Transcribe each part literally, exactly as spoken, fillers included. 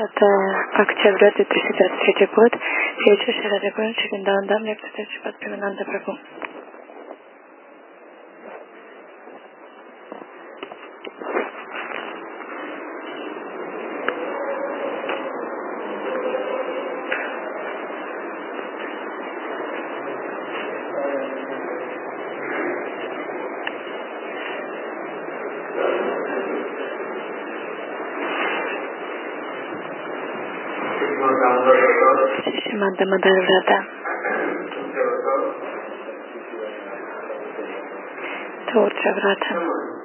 Это октября две тысячи двадцать третий год. Я Чуши Радикун Чикиндандам, лекция Шипат Пивананда Прабху. Шиманда Мадарврата. Турча Врата.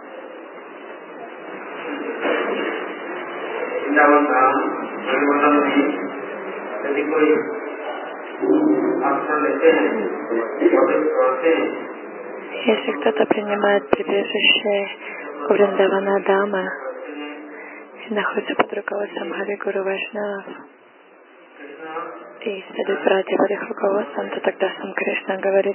Если кто-то принимает прибежище у Вриндавана Дамы и находится под руководством Хари Гуру Вайшнавов и следует братья под их руководством, то тогда сам Кришна говорит: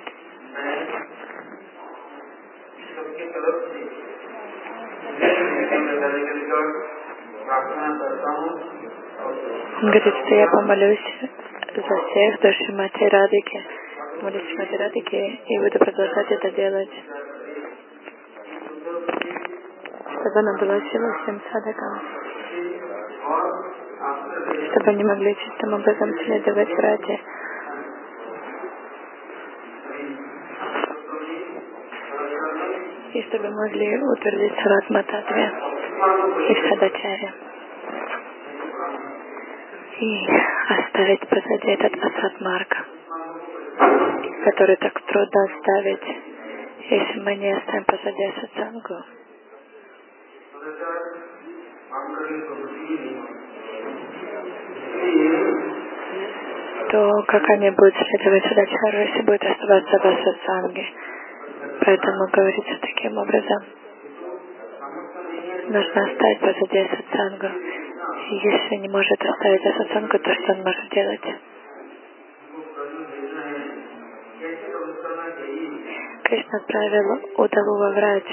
он говорит, что я помолюсь за всех до Шримати Радхики, молюсь Шримати Радхики и буду продолжать это делать, чтобы она была силой всем садакам, чтобы они могли чистым образом следовать Рати. И чтобы могли утвердиться в Атма-татве и в Садачаре. И оставить позади этот асад-марг, который так трудно оставить, если мы не оставим позади асад-сангу. То как они будут следовать Садачару, если будут оставаться в асад-санге? Поэтому говорится таким образом: нужно оставить позади асад-сангу. И если не может оставить асад-сангу, то что он может делать? Кришна отправил Удаву во Врач.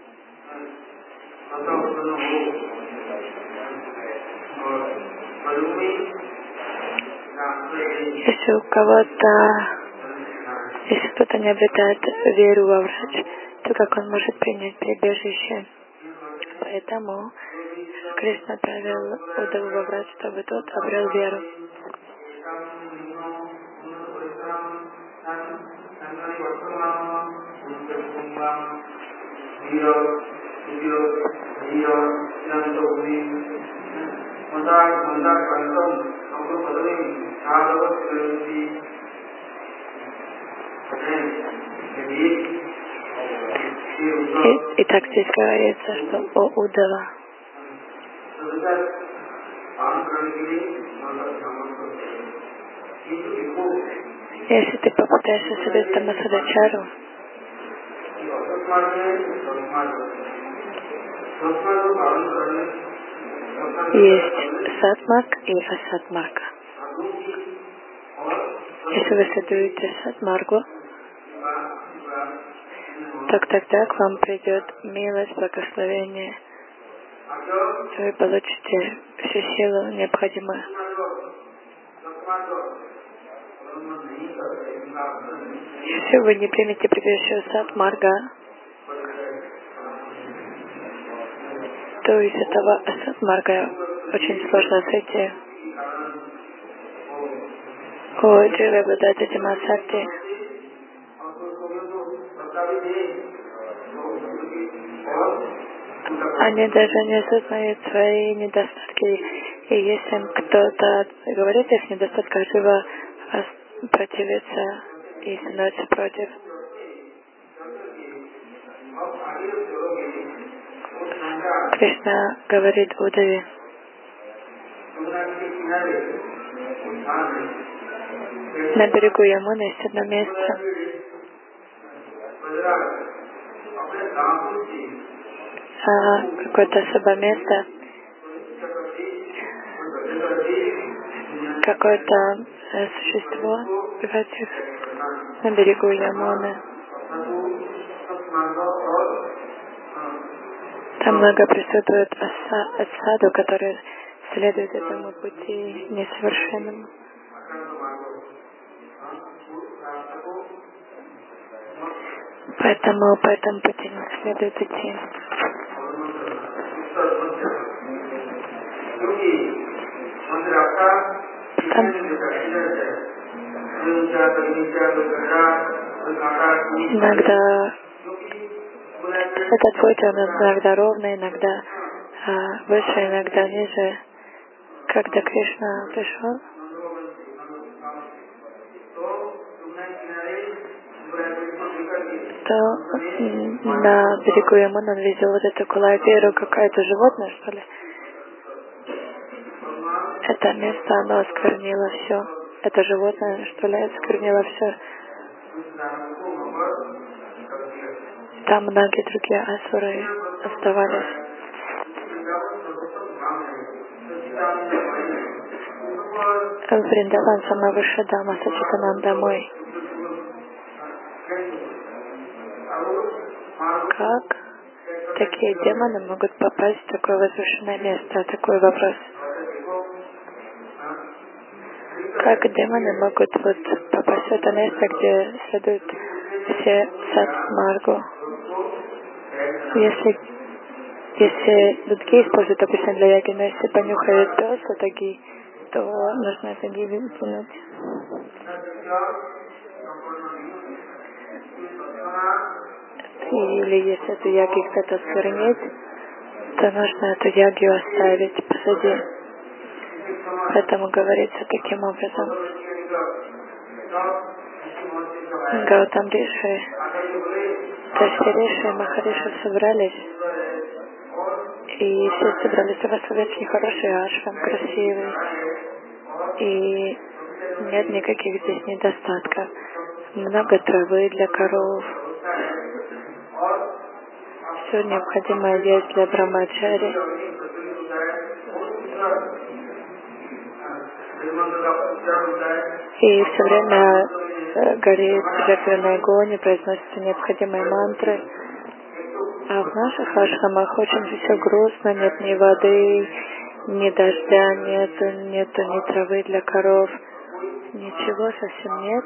Если у кого-то, если кто-то не обретает веру во Врач, то как он может принять прибежище? Поэтому Кришна отправил Удаву во Врач, чтобы тот обрел веру. И, и так здесь говорится, что о Удава. Если ты попытаешься создать Тамасадачару, есть сатмарг и асатмарга. Если вы следуете сатмаргу, то тогда к вам придет милость, благословение, и вы получите всю силу необходимую. Если вы не примете прибежище сатмарга, то из этого асатмарга очень сложно сойти. О, Джива обладает этим асати. Они даже не осознают свои недостатки. И если кто-то говорит о их недостатках, живо противится и становится против. Кришна говорит Удаве: на берегу Ямуны есть одно место. А, какое-то особое место, какое-то э, существо живет на берегу Ямуны. Там много присутствует аса, саду, которые следует этому пути несовершенному. Поэтому по этому пути не следует идти. Там иногда этот путь, он иногда ровный, иногда а, выше, иногда ниже. Когда Кришна пришел, то на берегу Ямуны он видел вот эту Кулайбиру, какое-то животное, что ли. Это место, оно осквернило все. Это животное, что ли, осквернило все. Там многие другие асуры оставались. Вриндаван, самая высшая дама, Сачитананда мой. Как такие демоны могут попасть в такое возвышенное место? Такой вопрос. Как демоны могут вот попасть в это место, где следуют все сатмаргу? Если, если дудки используют обычно для яги, но если понюхают пес, таги, то нужно таги выкинуть. Или если эту яги кто-то осквернить, то нужно эту ягью оставить позади. Поэтому говорится таким образом. Гаутам Риши, то есть Риши и Махариши собрались, и все собрались в очень хороший ашрам, красивый, и нет никаких здесь недостатков. Много травы для коров. Все необходимое есть для брамачари. И все время горит жертвенный огонь, и произносятся необходимые мантры. А в наших ашрамах очень все грустно, нет ни воды, ни дождя, нету, нету ни травы для коров, ничего совсем нет.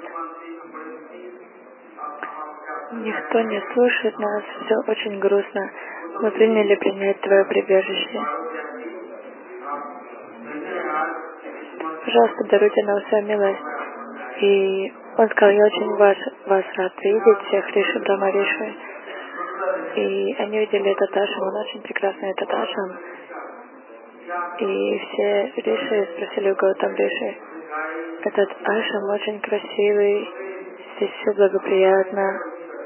Никто не слушает нас, все очень грустно. Мы приняли принять Твое прибежище. Пожалуйста, даруйте нам свою милость. И он сказал, я очень вас, вас рад видеть, всех Риши, Брахма Риши. И они видели этот ашрам, он очень прекрасный этот ашрам. И все Риши спросили у Гаутам Риши, этот ашрам очень красивый, здесь все благоприятно.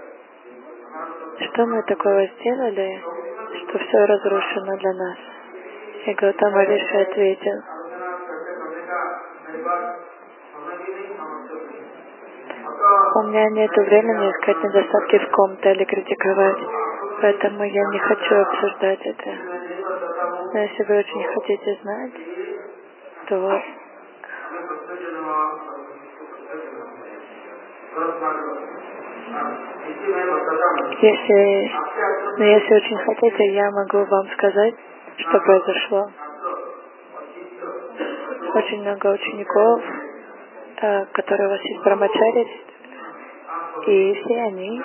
Что мы такого сделали, что все разрушено для нас? И Гаутама Риши ответил, у меня нет времени искать недостатки в ком-то или критиковать, поэтому я не хочу обсуждать это. Но если вы очень хотите знать, то если, но если очень хотите, я могу вам сказать, что произошло. Очень много учеников, которые у вас есть брамачари, и все они,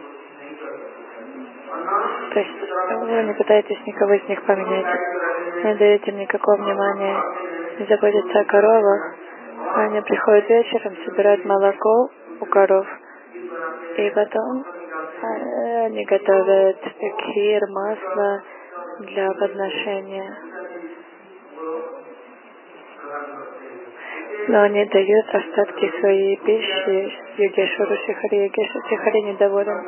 то есть вы не пытаетесь никого из них поменять, не даете им никакого внимания, не заботятся о коровах, они приходят вечером, собирают молоко у коров, и потом они готовят кхир, масло для подношения. Но они дают остатки своей пищи Йогешвару Шрихари. Йогешвар Шрихари недоволен.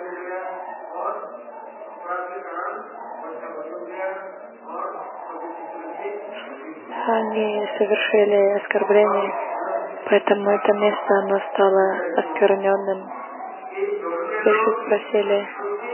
Они совершили оскорбление, поэтому это место оно стало оскверненным. Риши спросили,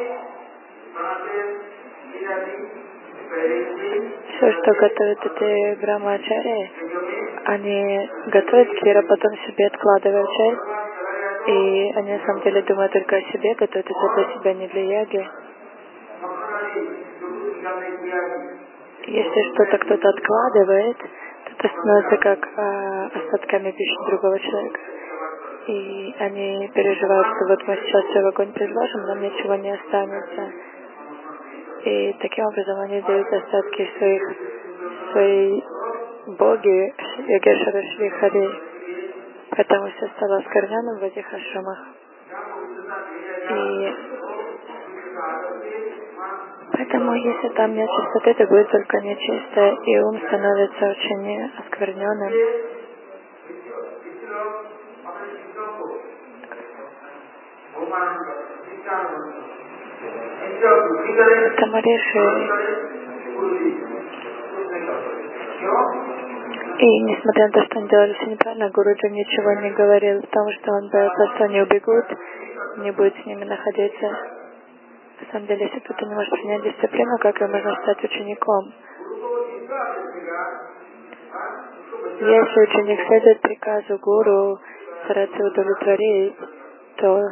все, что готовят эти брамачари, они готовят кхир, а потом себе откладывают часть, и они на самом деле думают только о себе, готовят это для себя, не для яги. Если что-то кто-то откладывает, это становится как а, остатками пищи другого человека. И они переживают, что вот мы сейчас все в огонь предложим, нам ничего не останется. И таким образом они дают остатки своих, своей боги, Йогешвара Шри Хари. Поэтому все стало оскверненным в этих ашрамах. И поэтому, если там нет чистоты, то будет только нечисто, и ум становится очень оскверненным. Тамариши. И несмотря на то, что они делали все неправильно, Гуруджи ничего не говорил, потому что он боялся, что они убегут, не будет с ними находиться. На самом деле, если кто-то не может принять дисциплину, как и можно стать учеником? Если ученик следует приказу гуру, старается удовлетворить, то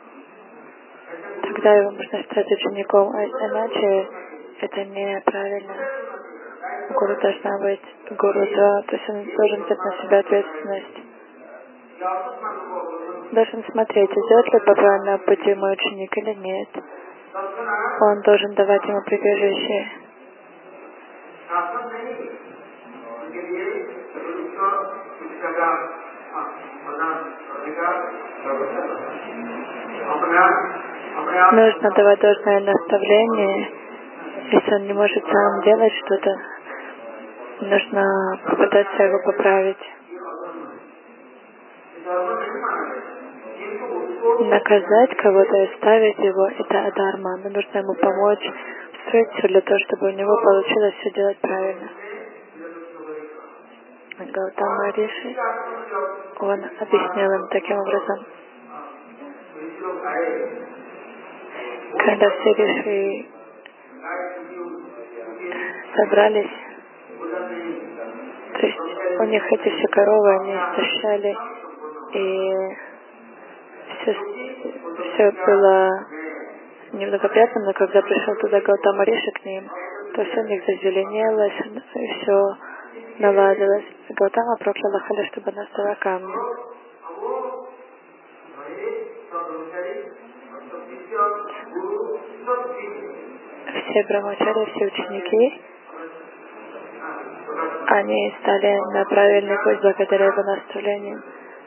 тогда его можно стать учеником, а иначе это неправильно. Гуру должна быть гуру, да, то есть он должен взять на себя ответственность. Должен смотреть, идет ли по правильному пути мой ученик или нет. Он должен давать ему прибежище. Нужно давать должное наставление. Если он не может сам делать что-то, нужно попытаться его поправить. Наказать кого-то и ставить его — это адарма, но нужно ему помочь строить все для того, чтобы у него получилось все делать правильно. Гаутама Риши, он объяснил им таким образом. Когда все риши собрались, то есть у них эти все коровы, они истощали, и все, все было неблагоприятно, но когда пришел туда Гаутама Риши к ним, то все у них зазеленелось, и все наладилось. Гаутама проклял Ахали, чтобы она стала камнем. Все брамачари, все ученики, они стали на правильный путь благодаря его наставлению.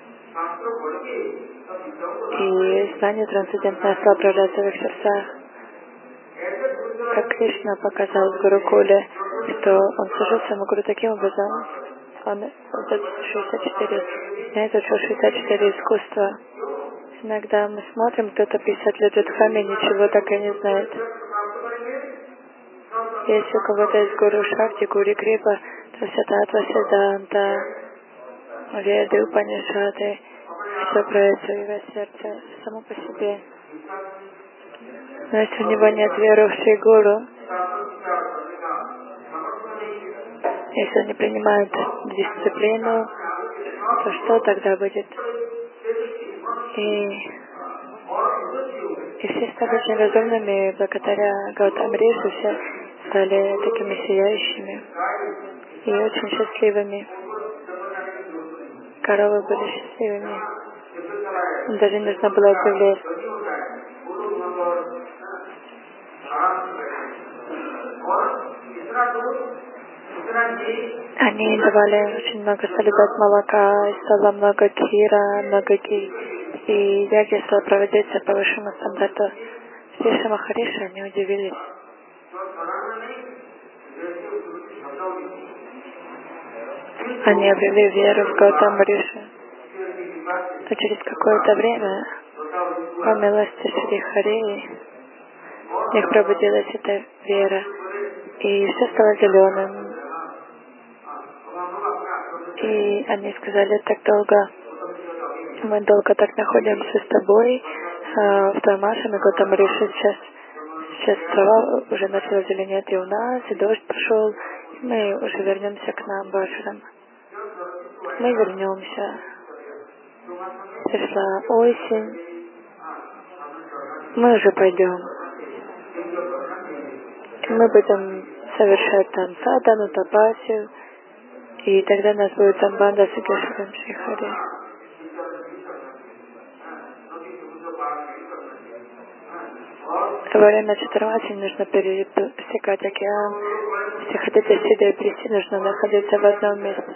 И знание трансцендентное стало проявляться в их сердцах. Как Кришна показал в Гурукуле, что он служил своему гуру таким образом, он шестьдесят четыре дня изучил шестьдесят четыре искусства. Иногда мы смотрим, кто-то пятьдесят лет в Дхаме ничего так и не знает. Если у кого-то есть гуру Шакти, гуру Крипа, то вся Татва, Сиданта, Веды, Упанишады, все проявится в его сердце само по себе. Но если у него нет веры в Шри Гуру, если он не принимает дисциплину, то что тогда будет? И, и все стали очень разумными, благодаря Гаутама Риши все стали такими сияющими и очень счастливыми. Коровы были счастливыми. Даже не нужно было объявлять. Они давали очень много, стали дать молока, и стало много кира, много ки. И яги стали проводиться по высшему стандарту. Все Шамахариши, они удивились. Они обрели веру в Гаутама Риши. Но через какое-то время, по милости Шри Хари, в них пробудилась эта вера, и все стало зеленым. И они сказали: так долго, мы долго так находимся с тобой, а в твоем ашраме Гаутама Риши сейчас, сейчас трава уже начала зеленеть и у нас, и дождь пошел, и мы уже вернемся к нам в ашрам. Мы вернемся. Пришла осень. Мы уже пойдем. И мы будем совершать там садану, тапасию. И тогда нас будет там банда с Игешваром Шрихари. Во время Чатурмаси нужно пересекать океан. Если хотите сюда и прийти, нужно находиться в одном месте.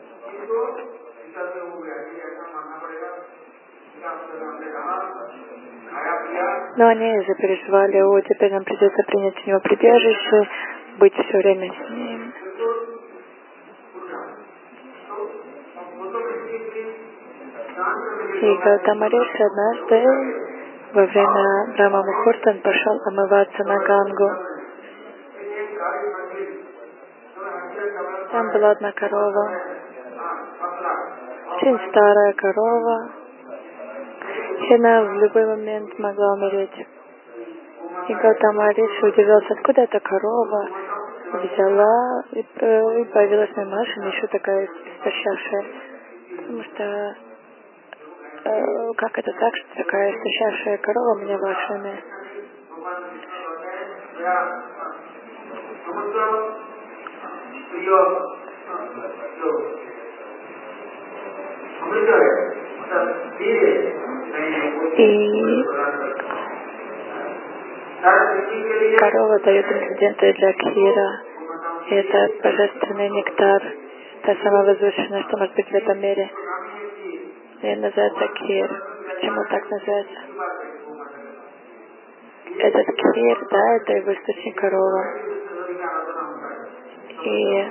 Но они запереживали: о, теперь нам придется принять у него прибежище, быть все время с ним. И Гаутама Риши однажды во время Брахма Мухурта он пошел омываться на Гангу. Там была одна корова, очень старая корова, и она в любой момент могла умереть. И Гаутама Риши удивился, откуда эта корова взяла и, и появилась на Машине, еще такая истощавшая. Потому что э, как это так, что такая истощавшая корова у меня в Ашраме? И корова дает ингредиенты для кхира. И это божественный нектар. Та самая возвышенная, что может быть в этом мире. И называется кхир. Почему так называется? Этот кхир, да, это его источник корова. И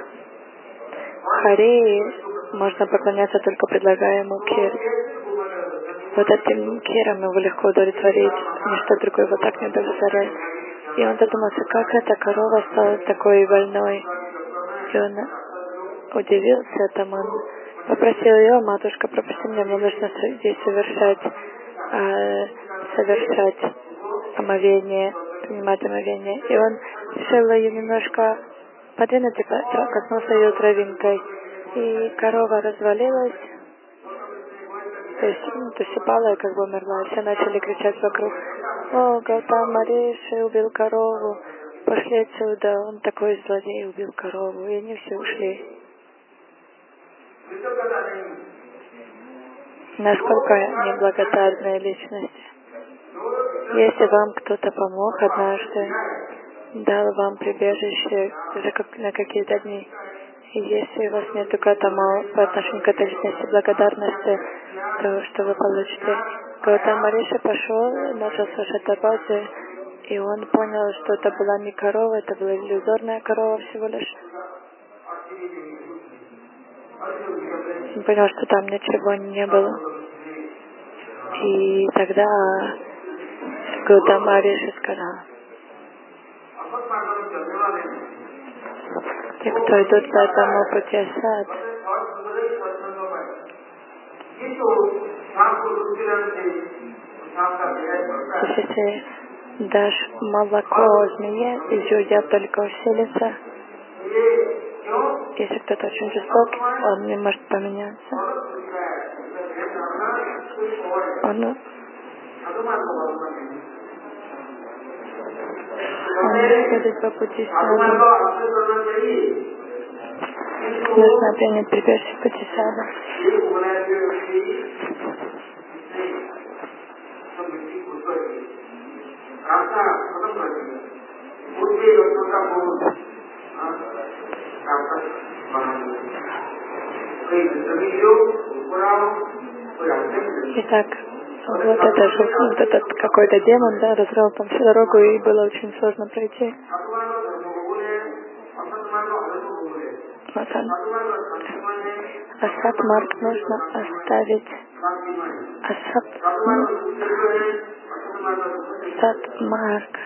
Хари можно поклоняться, только предлагая ему кхир. Вот этим кхиром его легко удовлетворить, ничто другое его так не удовлетворяет. И он задумался, как эта корова стала такой больной. И он удивился этому. Он попросил ее: матушка, пропусти меня, мне нужно здесь совершать, э, совершать омовение, принимать омовение. И он решил ее немножко подвинуть и коснулся ее травинкой. И корова развалилась, то есть, ну, то есть упала и как бы умерла. И все начали кричать вокруг: о, Гаутама Риши убил корову, пошли отсюда, он такой злодей, убил корову. И они все ушли. Насколько неблагодарная личность. Если вам кто-то помог однажды, дал вам прибежище на какие-то дни, и если у вас нет к этому по отношению к этой личности благодарности, то что вы получите? Гаутама Риши пошел, начал слушать о Базе, и он понял, что это была не корова, это была иллюзорная корова всего лишь. Он понял, что там ничего не было. И тогда Гаутама Риши сказал: те, кто идут по этому пути асад, если дашь молоко змее, из ее только усилится. Если кто-то очень жестокий, он не может поменяться. Он, он ходит по пути сада. Нужно принять прибежище в пути сада. Итак, вот это же, вот этот какой-то демон, да, разрыл там всю дорогу, и было очень сложно пройти. Вот он. Асад Марк нужно оставить. Асад, Асад Марк.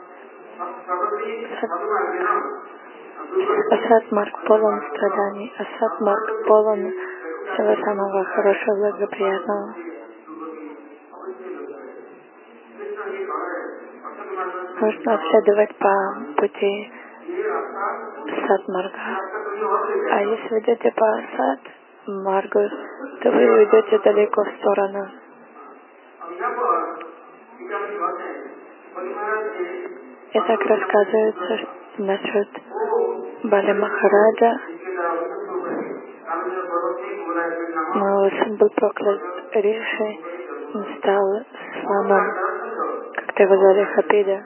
Асад Марк полон страданий. Асад Марк полон всего самого хорошего, благоприятного. Нужно следовать по пути Сад Марга. А если вы идете по Сад Маргу, то вы уйдете далеко в сторону. И так рассказывается насчет Бали Махараджа. Но его сын был проклят Риши, он стал слоном, как-то его звали Хапида.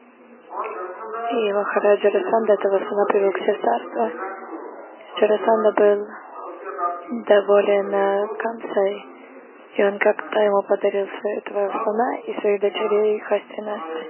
И Махараджа Джарасанда этого сына привел к себе царство. Джарасанда был доволен Камсой, и он как-то ему подарил этого слона и своих дочерей Хастинасты.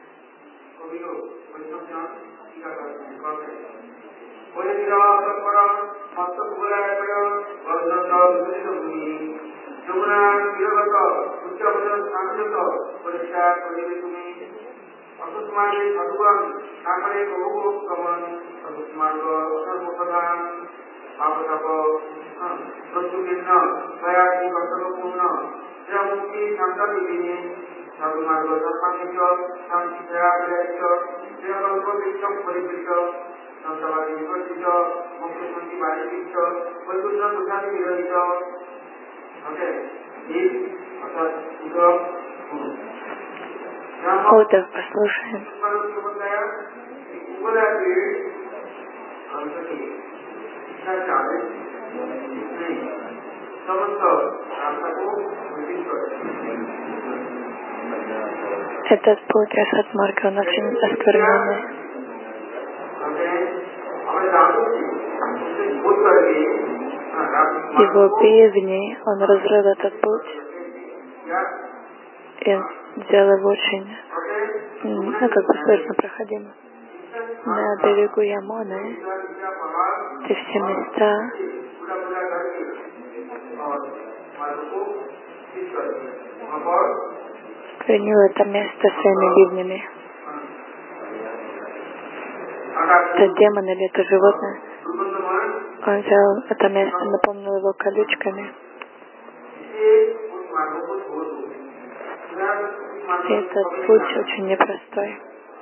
Уда, послушаем. Этот путь Асатмарга, он очень оскверненный. Его бивни, он разрыл этот путь. И он сделал его очень, ну, как бы сложно проходим. На берегу Ямоны, где все места принял это место своими бивнями. Это демон или это животное. Он взял это место, наполнил его колючками. И этот путь очень непростой.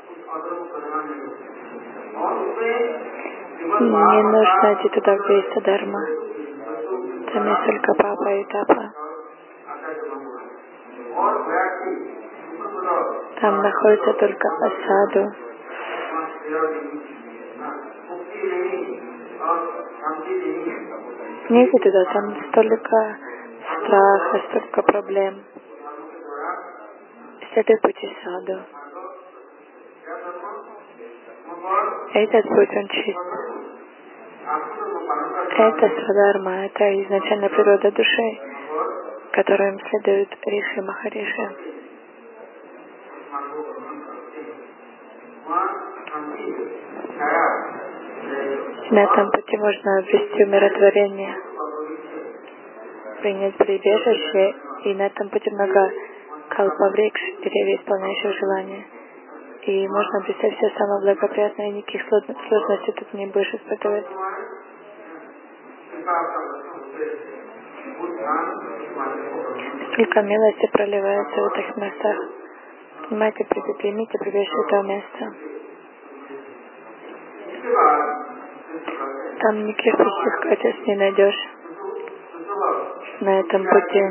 Не нужно идти туда, где есть дharma. Там есть только папа и тапа. Там находится только асаду. Не иди туда, там столько страха, столько проблем. Следуй пути саду. Этот путь, он чист. Это свадхарма, это изначальная природа души, которым следует Риши Махариши. На этом пути можно обрести умиротворение, принять прибежище, и на этом пути много калпаврикш, деревьев, исполняющих желания. И можно обрести все самое благоприятное, и никаких сложностей тут не будешь испытывать. Сколько милости проливается в этих местах. Понимаете, примите прибежище этого места. Там никаких плохих качеств не найдешь на этом пути.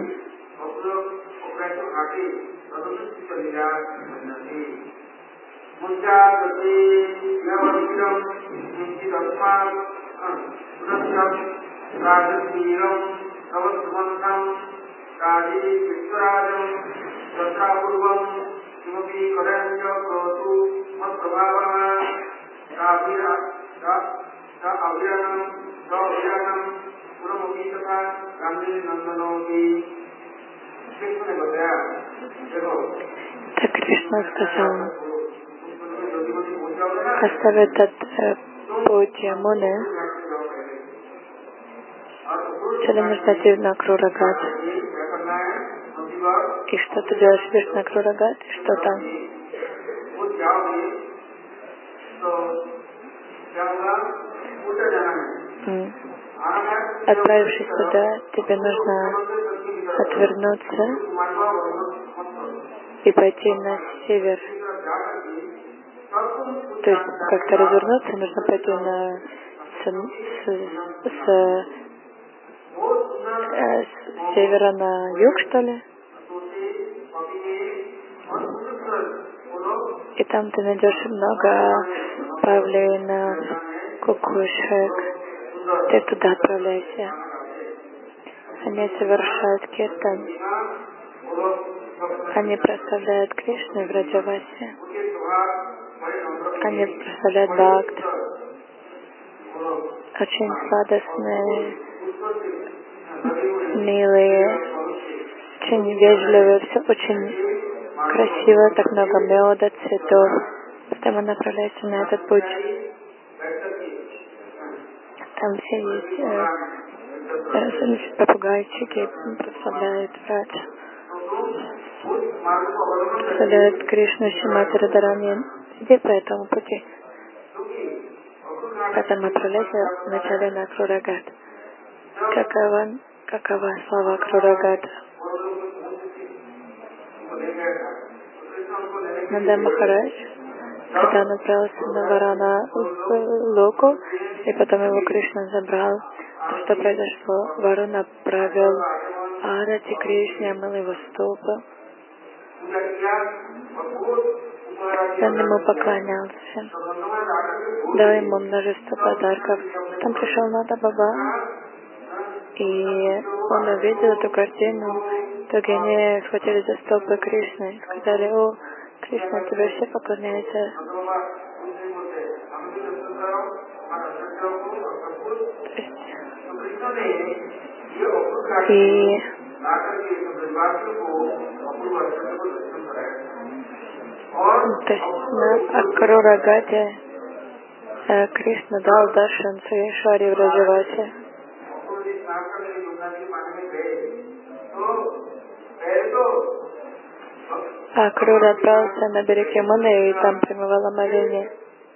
Так Кришна сказал, оставь этот э, путь Ямуны, тебе нужно идти на Крурагат. И что ты делаешь, идешь на Крурагат? И что там? Mm. Отправившись туда, тебе нужно отвернуться и пойти на север. То есть как-то развернуться, нужно пойти на с, с, с, э, с севера на юг, что ли? И там ты найдешь много павлинов, кукушек. Ты туда отправляйся. Они совершают киртан. Они прославляют Кришну в Раджавасе. Они прославляют Бхакт. Очень сладостные, милые, очень вежливые, все очень красиво, так много меда, цветов. Потом он направляется на этот путь. Там все есть э, э, попугайчики, прославляют Радж. Прославляют Кришну, Шримати Радхарани. Иди по этому пути. Потом отправляйся вначале на Акрурагат. Какова, какова слава Акрурагата? Нанда Махарадж, когда он отправился на Варана Локу, и потом его Кришна забрал, то что произошло? Варуна правил Арати Кришне, омыл его стопы. Он ему поклонялся, дал ему множество подарков. Потом пришел Нанда Баба, и он увидел эту картину. Так они схватили за стопы Кришны и сказали: «О, Кришна, тебе все поклоняются». И то есть на Акрурагате э, Кришна дал даршан своей Шари в Раджавасе. А Акрура отправился на берег Ямуны и там примывал омовение.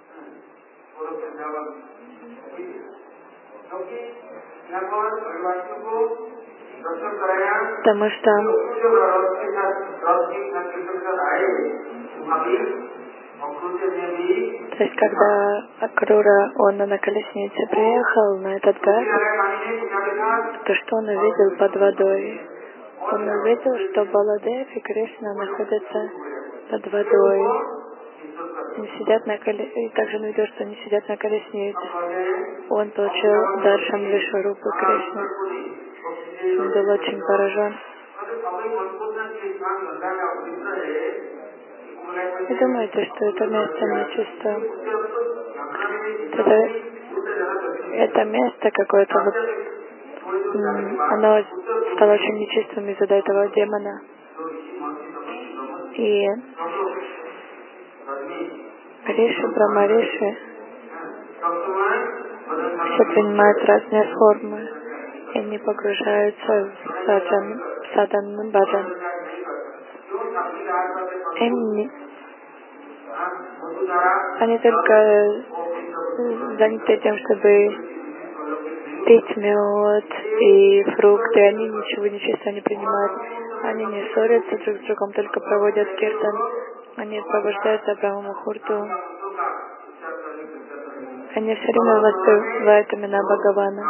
Потому что то есть, когда Акрура, он на колеснице приехал на этот гад, то что он увидел под водой? Он увидел, что Баладев и Кришна находятся под водой. Они сидят на коле... И также он увидел, что они сидят на колеснице. Он получил даршан Вишварупы Кришны. Он был очень поражен. Вы думаете, что это место нечисто? Это, это место какое-то, вот, оно стало очень нечистым из-за этого демона. И Риши, Брахмариши все принимают разные формы. И они погружаются в саджан, садан баджан. Им они только заняты тем, чтобы пить мед и фрукты. Они ничего нечистого не принимают. Они не ссорятся друг с другом, только проводят киртан. Они освобождаются Брахма Мухурту. Они все время воспевают имена Бхагавана.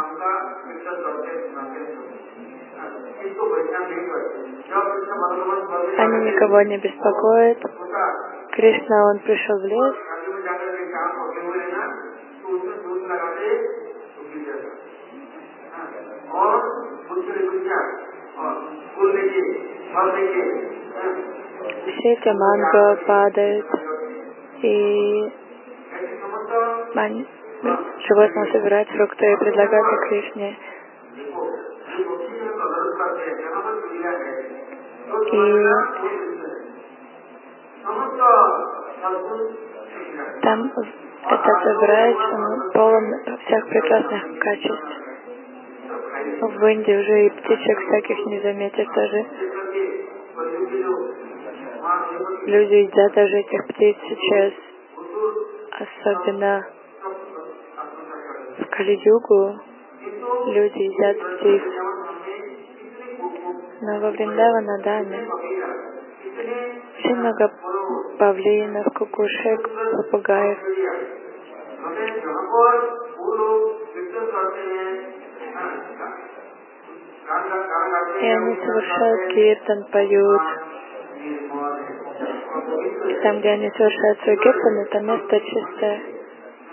Они никого не беспокоят. Кришна, он пришел в лес. Все эти манго падают, и животные собирают фрукты и предлагают Кришне. И там этот врач, он полон всех прекрасных качеств. В Индии уже и птичек всяких не заметишь даже. Люди едят даже этих птиц сейчас. Особенно в Кали-югу люди едят птиц. Но во Вриндаванадаме очень много павлинов, кукушек, попугаев. И они совершают киртан, поют. И там, где они совершают свой киртан, это место чистое.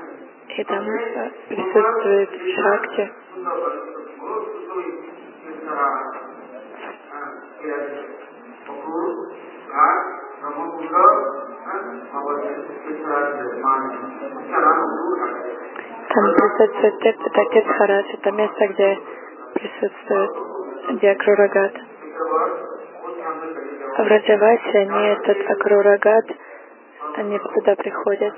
И там присутствует шакти. Там присутствует текст, это Кетхараш, это место, где присутствует Диакрурагат. В Раджавасе они этот Акрурагат, они туда приходят,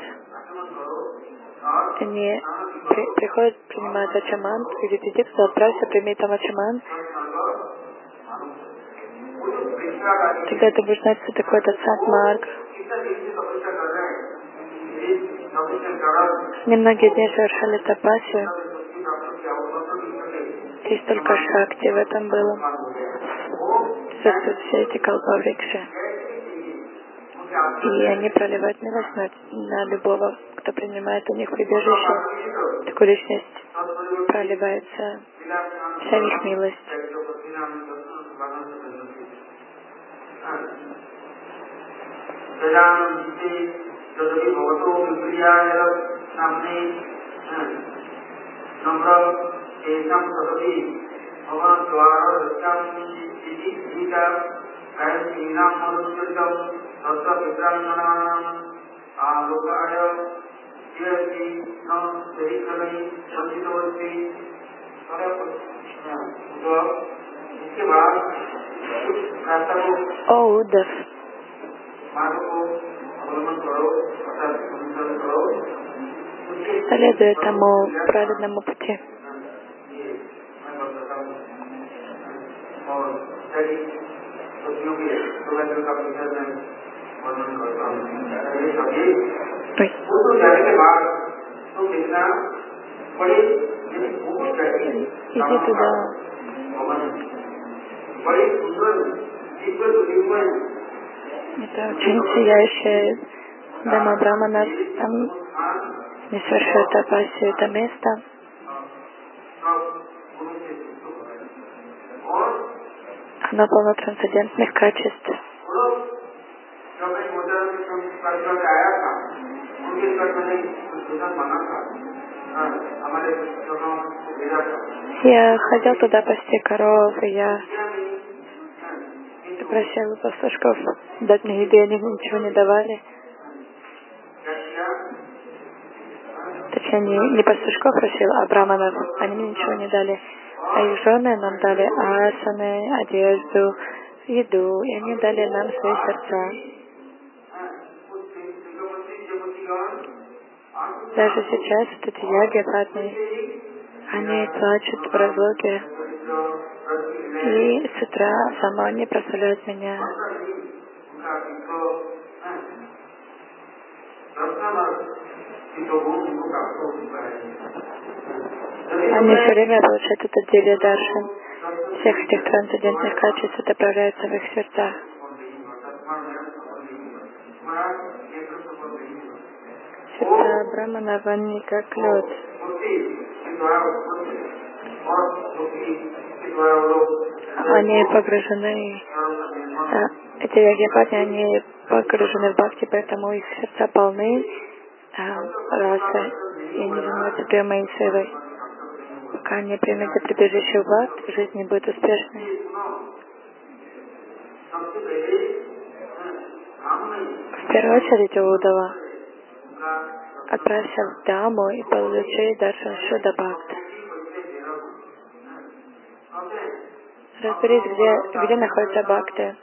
они при, приходят, принимают ачаман, видят иди туда, отправься, прими там ачаман. Тогда ты будешь знать, что такое этот Сатмарг. Немногие дни совершали тапасию, и столько шакти в этом было. Присутствуют все эти калпаврикши. И они проливают милость на, на любого, кто принимает у них прибежище. Такую личность проливается вся их милость. О, Удав, следуй этому праведному пути. Ой. Иди туда. Это очень сияющее Дама Брамана, там не совершает тапасию, это место. Оно полно трансцендентных качеств. Я ходил туда пасти коров, и я просил пастушков дать мне еды, они мне ничего не давали. Точнее, не, не пастушков просил, а браманов. Они мне ничего не дали. А их жены нам дали асаны, одежду, еду, и они дали нам свои сердца. Даже сейчас вот эти яги падные, они плачут в разлуке. И с утра сама они прославляют меня. Они все время получают этот дивья даршан. Всех этих трансцендентных качеств это проявляется в их сердцах. Сердца Брамана они как лед. Они погружены, а, эти ягипати, они погружены в бхакти, поэтому их сердца полны а, расы, и они занимаются прямой и силой. Пока они примут прибежище в бхакти, жизнь не будет успешной. В первую очередь Удава отправься в Даму и получи даршан Шуда Бхакти. Разберись, где, где находится Бхакти.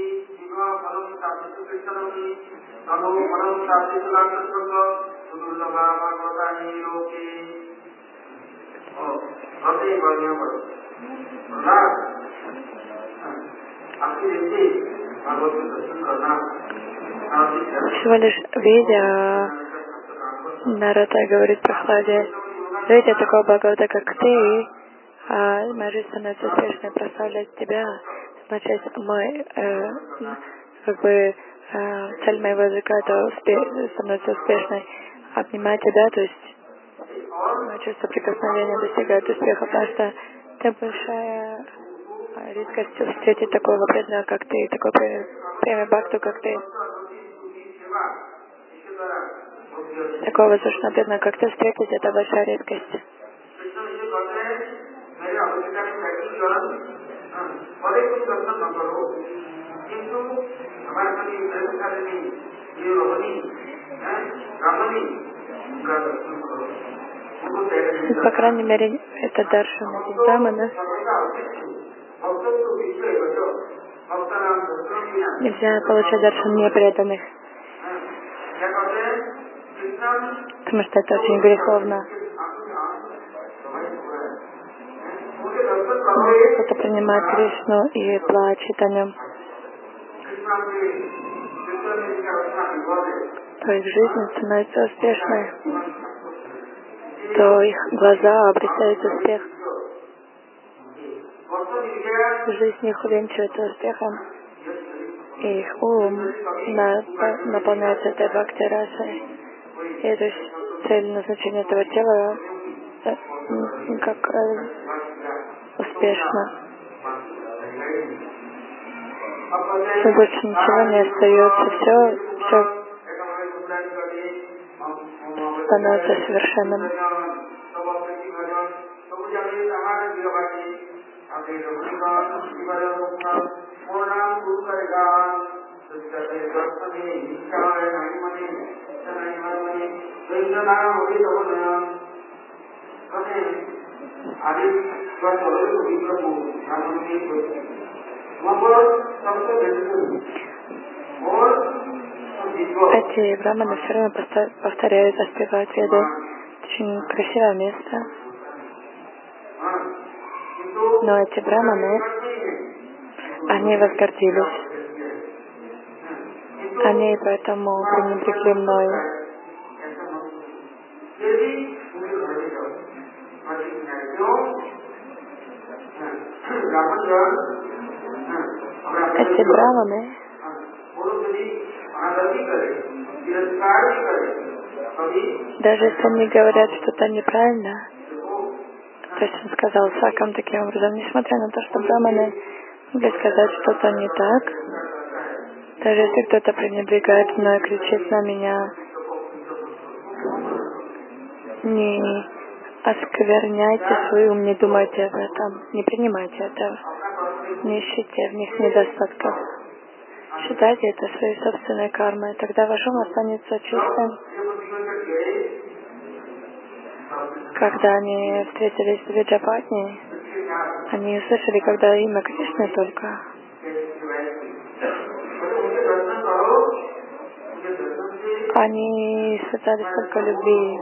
Всего лишь видя, Нарата говорит Прохладе, видя такого Бхагавата, как ты, а моя жизнь становится успешной, прославлять тебя, значит, мой, э, как бы, э, цель моего языка это успе- становится успешной. Обнимать тебя, то есть мое чувство прикосновения достигает успеха, потому что ты большая редкость встретить такого преданного, как ты, такой прямой бхакту, как ты. Такого воздушного преданного, как ты, встретить, это большая редкость. По крайней мере, это даршана брамана. Нельзя получать даршан непреданных, потому что это очень греховно. Кто-то принимает Кришну и плачет о нем, то их жизнь становится успешной, то их глаза обретают успех. Жизнь их увенчивается успехом, и их ум наполняется этой бхакти-расой. И это цель назначения этого тела, как успешно. И больше ничего не остается, все, все становится совершенным. Эти браманы все равно повторяют, оспевают веды. Очень красивое место. Но эти браманы, они возгордились. Они поэтому пренебрегли мною. Эти браманы, даже если они говорят что-то неправильно, то есть он сказал Сакам таким образом, несмотря на то, что браманы могли сказать что-то не так, даже если кто-то пренебрегает мной, кричит на меня, не оскверняйте свой ум, не думайте об этом, не принимайте этого, не ищите в них недостатков. Считайте это своей собственной кармой, тогда ваш ум останется чистым. Когда они встретились с Виджапатни, они услышали, когда имя Кришны только. Они испытали столько любви.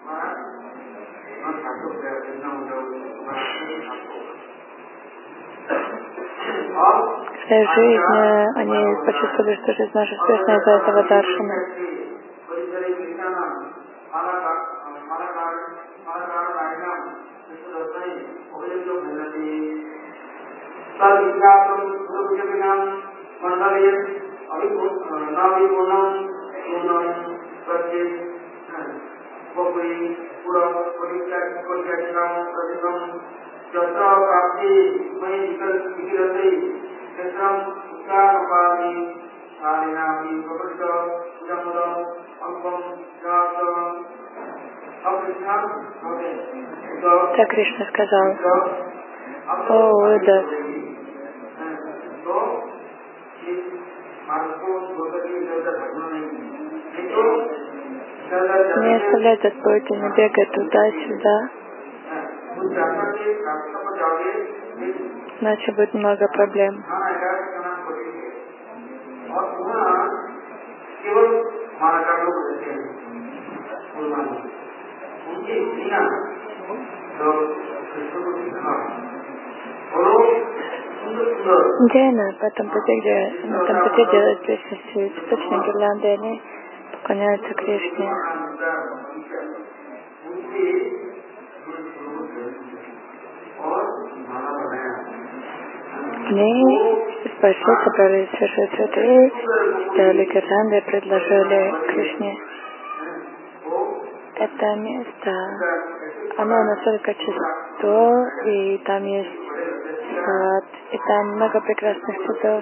В своей жизни они почувствовали, что жизнь наша успешна из-за этого даршана. Так Кришна сказал: «О, Удав, не оставляй этот путь, не бегай туда-сюда, иначе будет много проблем». Джайна по том пути, где на том пути делают песни цветочные гирлянды, они поклоняются Кришне. Они пошли, собрали свежие цветы, сделали гирлянды и предложили Кришне. Это место, оно настолько чисто, и там есть сад, и там много прекрасных цветов.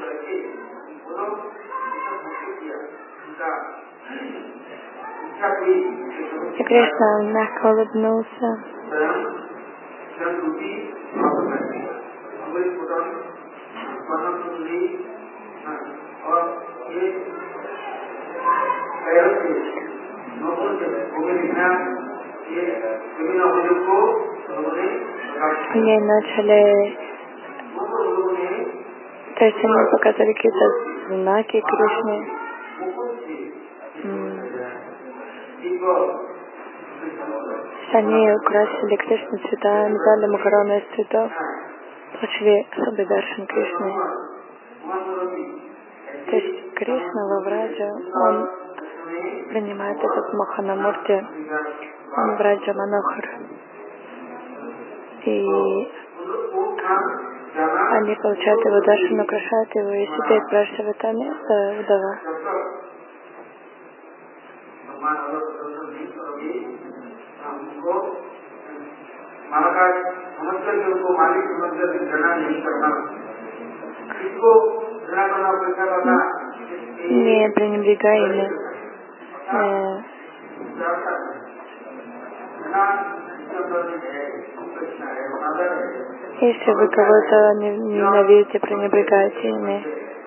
И Кришна мягко улыбнулся. Они начали, то есть они показали какие-то знаки Кришне. Они украсили Кришну цветами, дали ему корону из цветов, получили особый даршан Кришны. То есть Кришна Лавраджа, он принимает этот Маханамурти, он Враджа Манохар. И они получают его даршан, украшают его и сидят дальше в это место вдова. Не пренебрегая ими. Э, если вы кого-то ненавидите, пренебрегаете ими,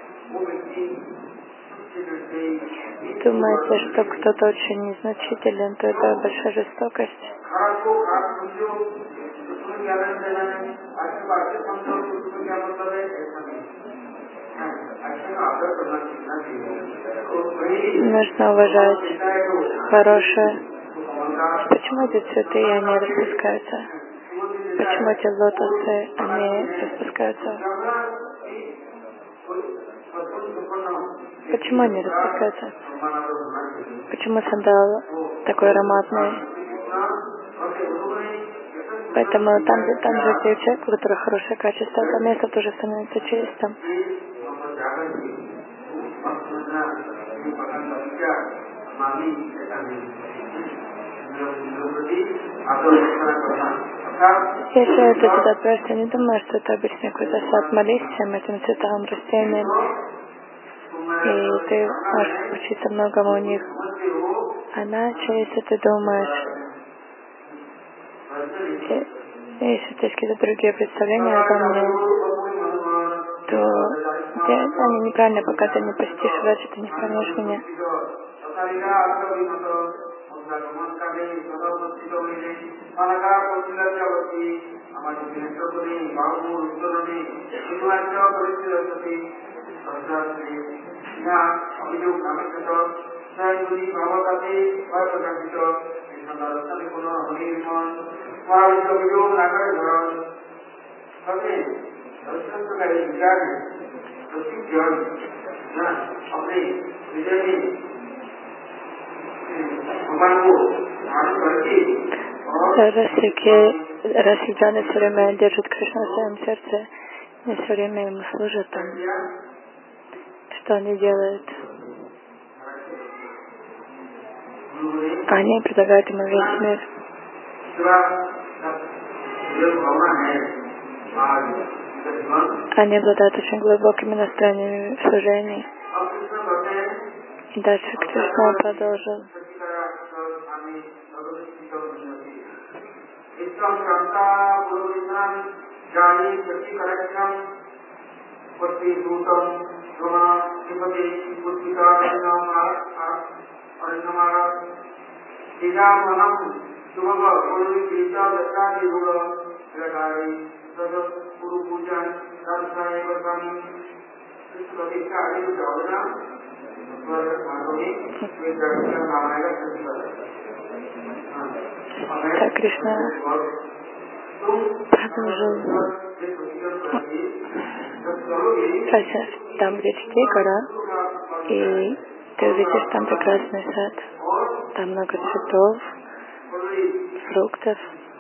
думаете, что кто-то очень незначителен, то это большая жестокость. Нужно уважать хорошее. Почему эти цветы, они распускаются? Почему эти лотосы, они распускаются? Почему они распускаются? Почему сандал такой ароматный? Поэтому там, там же, где у человека, у которого хорошее качество, это место тоже становится чистым. Если это туда просто, не думаю, что это обычный какой-то сад, молись всем этим цветам, растениям, и ты можешь учиться многому у них. Иначе, если ты думаешь, и, если у тебя есть какие-то другие представления обо мне, то ты, они неправильно, пока ты не посетишь врач, ты не поймешь меня. Расики, расиджаны все время держат Кришну в своем сердце, и все время ему служат там. Что они делают? Они предлагают ему весь мир. Они обладают очень глубокими настроениями служений. И дальше Кришна продолжил. Так Кришна продолжил. Сейчас там, где детей гора, и ты увидишь там прекрасный сад. Там много цветов, фруктов.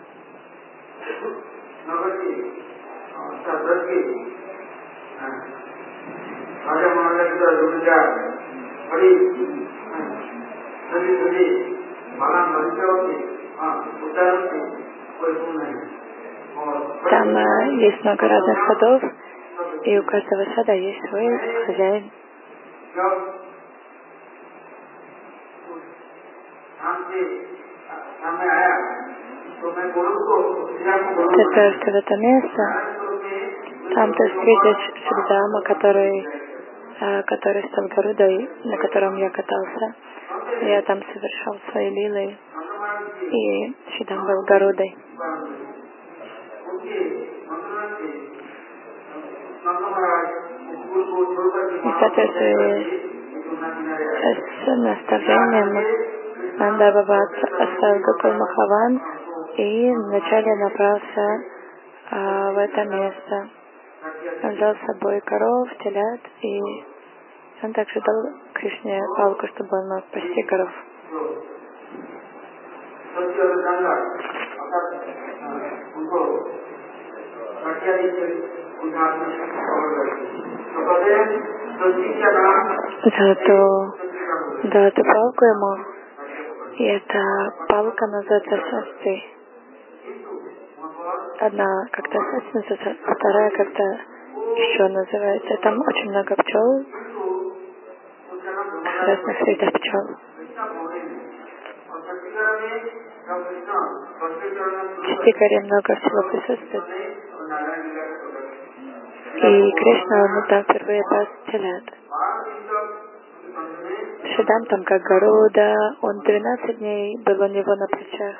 Там э, есть много разных садов, и у каждого сада есть свой хозяин. Ты отправишься в это место, Там ты встретишь Шридама, который, который стал Гарудой, на котором я катался. Я там совершал свои лилы, и Шридам был Гарудой. И в соответствии с наставлением Нанда Баба оставил Гокул Махаван и вначале направился а, в это место. Он взял с собой коров, телят, и он также дал Кришне палку, чтобы он мог пасти коров. За эту, за эту палку ему, и эта палка называется Састи. Одна как-то Састи называется, вторая как-то еще называется. Там очень много пчел, разных видов пчел. В Читикаре много всего присутствует. И Кришна, он там впервые пас телят. Шридам там как Гаруда, он двенадцать дней был у него на плечах.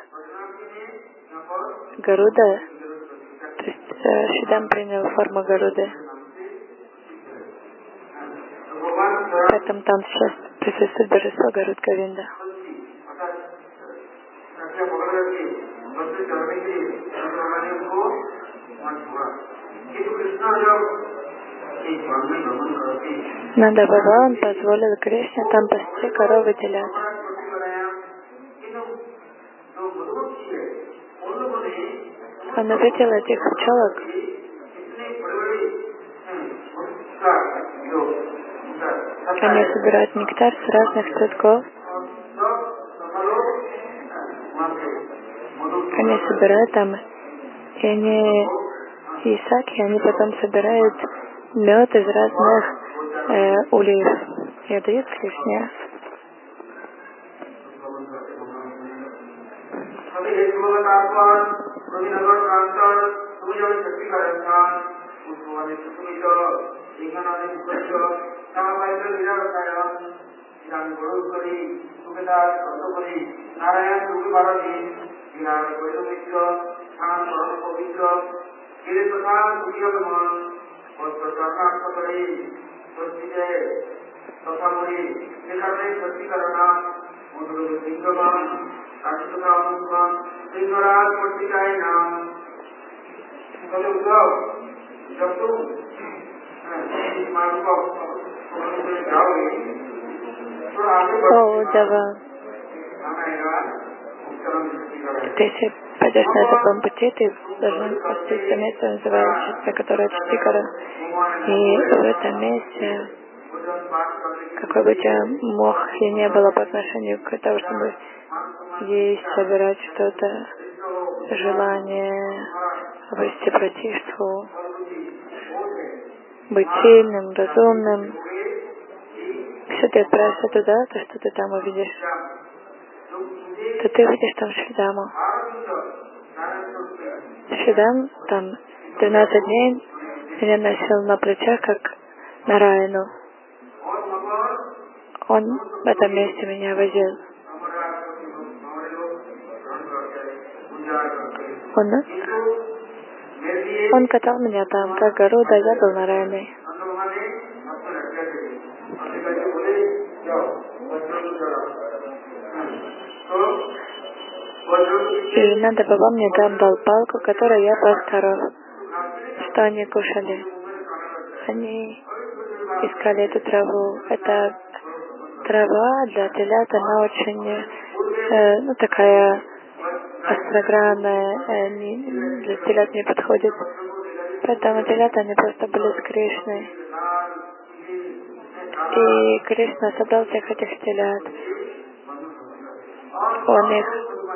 Гаруда, то есть Шридам принял форму Гаруды. Поэтому там сейчас присутствует божество Гаруд Говинда. Нанда Баба, он позволил Кришне там пасти коровы и телят. Он увидел этих пчелок. Они собирают нектар с разных цветков. Они собирают там, и они, и саки, они потом собирают мед из разных э, ульев и отдают Кришне. О, Удава, ты если пойдешь на таком пути, ты должен спуститься в место, называется, которое Читикара. И в этом месте, какой бы у тебя мох и не было по отношению к тому, чтобы есть, собирать что-то, желание обрести братишству, быть сильным, разумным, если ты отправишься туда, то что ты там увидишь? То ты увидишь там Шридаму. Шридам там двенадцать дней меня носил на плечах, как Нараяну. Он в этом месте меня возил. Он, он катал меня там, как Гаруда, я был Нараяной. И Нанда Баба мне там дал палку, которой я пас коров. Что они кушали? Они искали эту траву. Это трава для телят, она очень, э, ну, такая острогранная, э, не, для телят не подходит. Поэтому телята, они просто были с Кришной. И Кришна собрал всех этих телят. Он их,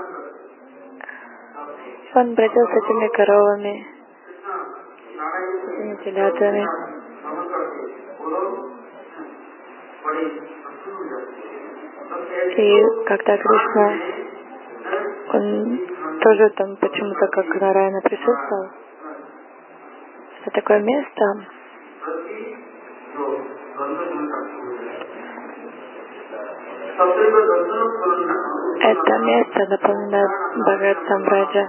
он бродил с этими коровами, с этими телятами. И когда Кришна, он тоже там почему-то как Нараяна присутствовал, Это такое место, это место наполнено богатством Браджа.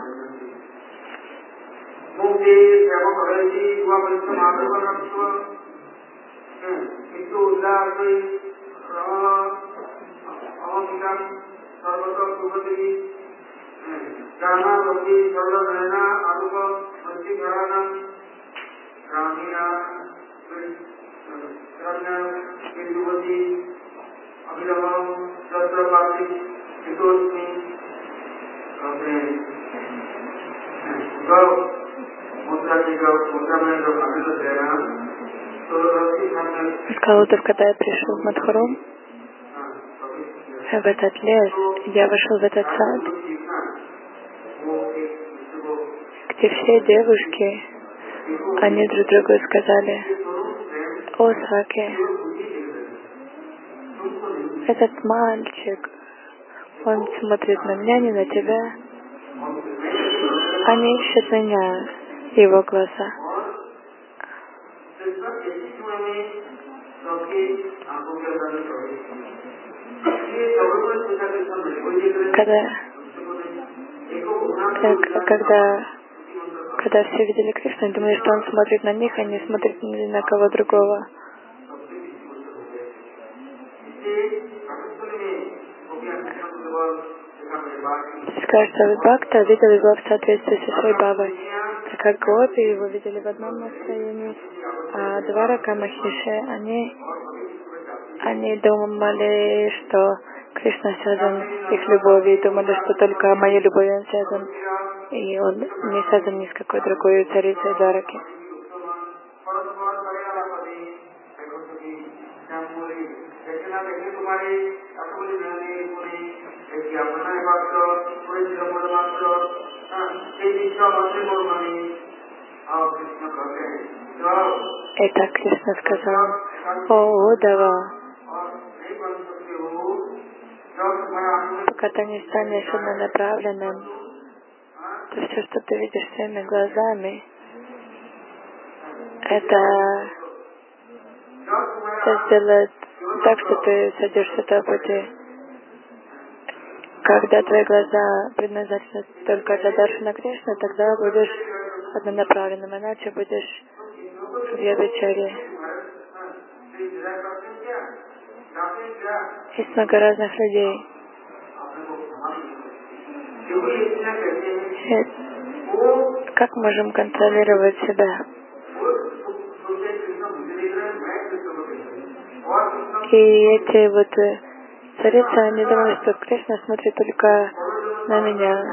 Сказал, когда я пришел в Мадхуру, в этот лес, я вышел в этот сад, где все девушки, они друг другу сказали: «О, Саки, этот мальчик, он смотрит на меня, не на тебя». Они ищут меня, его глаза. Когда, как, когда, когда все видели Кришну, они думали, что он смотрит на них, а не смотрит ни на кого другого. Кажется, Бхакта видел его в соответствии со своей бабой, так как гопи его видели в одном настроении, а Дварака Махиши, они, они думали, что Кришна связан с их любовью, и думали, что только моей любовью он связан, и он не связан ни с какой другой царицей Двараки. Итак, Кришна сказал: «О, Удава, пока ты не станешь однонаправленным, то все, что ты видишь своими глазами, это, это сделает так, что ты сойдешь с этого пути. Когда твои глаза предназначены только для Даршана Кришны, тогда будешь однонаправленным, иначе будешь в Вьябичаре». Есть много разных людей. И как можем контролировать себя? И эти вот царицы, они думали, что Кришна смотрит только на меня.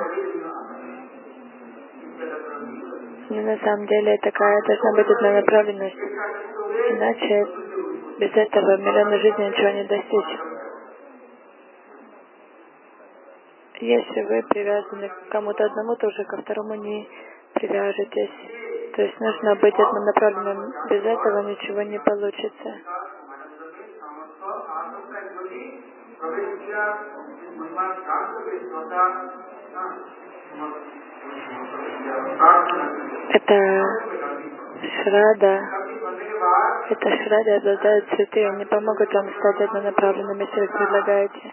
Но на самом деле такая должна быть однонаправленность. Иначе без этого в миллионной жизни ничего не достичь. Если вы привязаны к кому-то одному, то уже ко второму не привяжетесь. То есть нужно быть однонаправленным. Без этого ничего не получится. Это Шрада. Это Шрада обладает цветы. Они помогут вам стать однонаправленными, если вы предлагаете.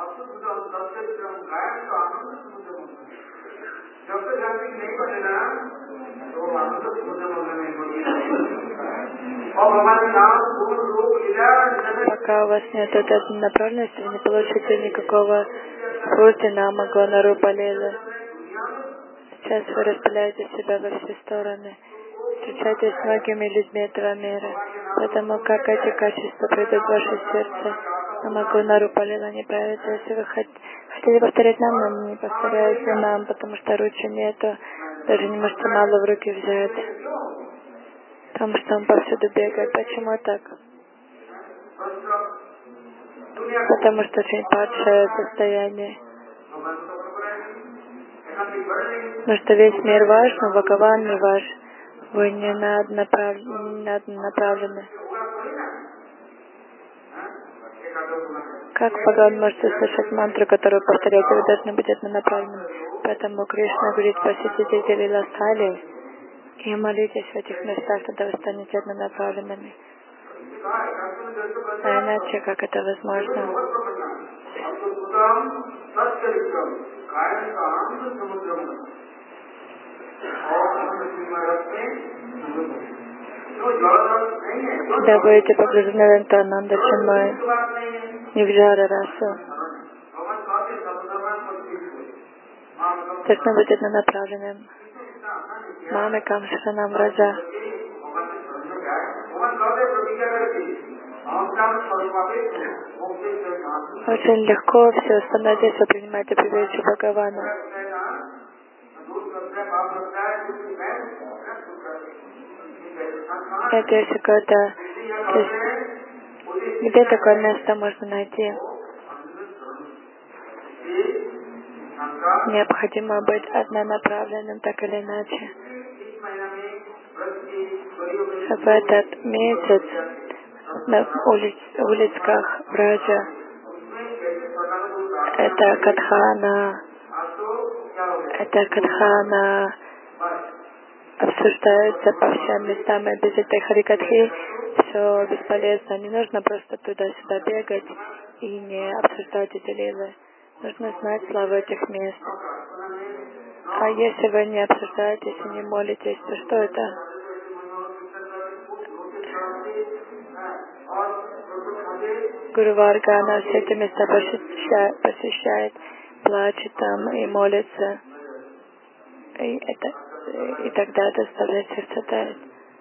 Пока у вас нет этой однонаправленности, вы не получите никакого Путина, Магланарупа Лилы. Сейчас вы распыляете себя во все стороны. Встречаетесь с многими людьми этого мира. Поэтому как эти качества придут в ваше сердце, на Магланарупа Лила не появится. Если вы хотели повторять нам, но не повторяете нам, потому что ручи нету, даже не можете мало в руки взять. Потому что он повсюду бегает. Почему так? Потому что очень падшее состояние. Потому что весь мир ваш, но Бхагаван не ваш. Вы не однонаправлены. Как Бхагаван может услышать мантру, которую повторяете, вы должны быть однонаправленными. Поэтому Кришна говорит: посетите Лиластали И молитесь в этих местах, тогда вы станете однонаправленными. А иначе, как это возможно? Когда будете погружены в Антананда Чимай, не в Джара расу, должно быть однонаправленным. Мамикам Шранам Раджа. Очень легко все остановить, если вы принимаете прибежище Бхагавана. Это если какое-то... Где такое место можно найти? Необходимо быть однонаправленным, так или иначе. В этот месяц на улиц, улицках Браджа это Катхана, это Катхана обсуждается по всем местам, и без этой Харикатхи все бесполезно. Не нужно просто туда-сюда бегать и не обсуждать эти лилы. Нужно знать славу этих мест. А если вы не обсуждаете, если не молитесь, то что это? Гуру Варгана все эти места посещает, посещает, плачет там и молится. И, это, и тогда это заставляет сердце таять.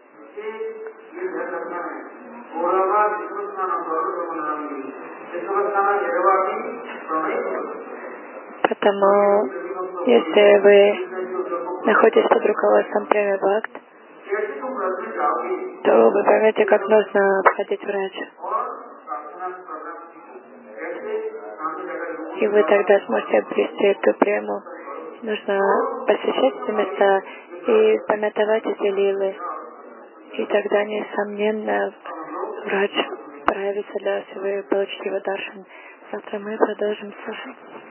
Потому, если вы находитесь под руководством Преми Бхакт, то вы поймете, как нужно обходить врач. И вы тогда сможете обрести эту прему. Нужно посещать эти места и памятовать эти лилы. И тогда, несомненно, врач проявится для вас, и вы получите его даршан. Завтра мы продолжим слушать.